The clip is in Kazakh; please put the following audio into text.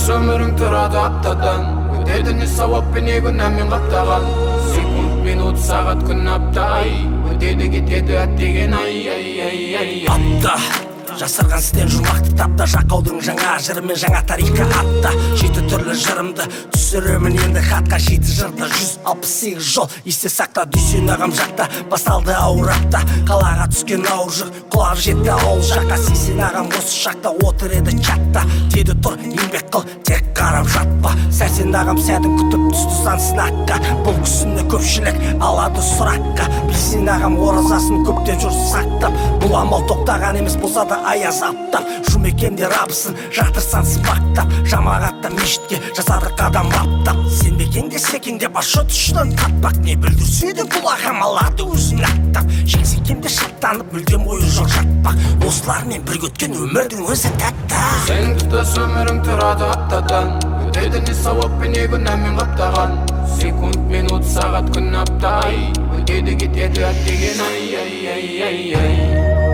өмірің тұрады аптадан, өтеді не сауап пен не күнәмен қаптаған. Секунд, минут, сағат, күн, апта, ай, өтеді кетеді әттеген ай. Апта жасырған істен жұмақты тапта, жақаудың жаңа жырымен жаңа тарихқа атта. Жеті түрлі жырымды түсіремін енді хатқа, жеті жырды 168 жол есте сақта. Дүйсен ағам жақта басталды ауыр апта, қалаға түскен ауыр жүк құлақ жетті ауыл жаққа. Сейсен ағам осы шақта отыр еді чатта, деді тұр еңбек қыл тек қарап жатпа. Сәрсен ағам сәтін күтіп түсті сан сынаққа, бұл кісіні көпшілік алады сұраққа. Білсен ағам оразасын көптен жүр сақтап, бұл амал тоқтаған емес болса да аяз аптап. Жұмекенде рабысын жатырсан сыбақтап, жамағатта мешітке жасады қадам аптап. Сенбекенде секенде башы тұшынан таппақ, не білдірсе де бұл ағам алады өзін аттап. Жеңсекенде шаттанып мүлдем ойы жоқ жатпақ, осылармен бірге өткен өмірдің өзі тәтті. Сен тұтас өмірің тұрады аптадан, өтеді не сауап пен не күнәмен қаптаған. Секунд, минут, сағат, күн, апта, ай, өтеді кетеді әттеген ай.